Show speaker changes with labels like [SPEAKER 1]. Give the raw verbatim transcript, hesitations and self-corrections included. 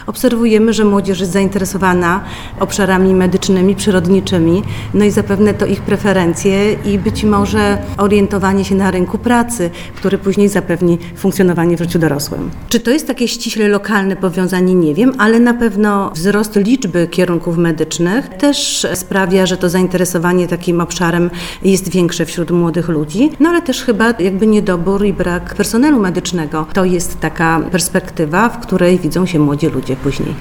[SPEAKER 1] Obserwujemy, że młodzież jest zainteresowana obszarami medycznymi, przyrodniczymi, no i zapewne to ich preferencje i być może orientowanie się na rynku pracy, który później zapewni funkcjonowanie w życiu dorosłym. Czy to jest takie ściśle lokalne powiązanie? Nie wiem, ale na pewno wzrost liczby kierunków medycznych też sprawia, że to zainteresowanie takim obszarem jest większe wśród młodych ludzi, no ale też chyba jakby niedobór i brak personelu medycznego. To jest taka perspektywa, w której widzą się młodzi ludzie później.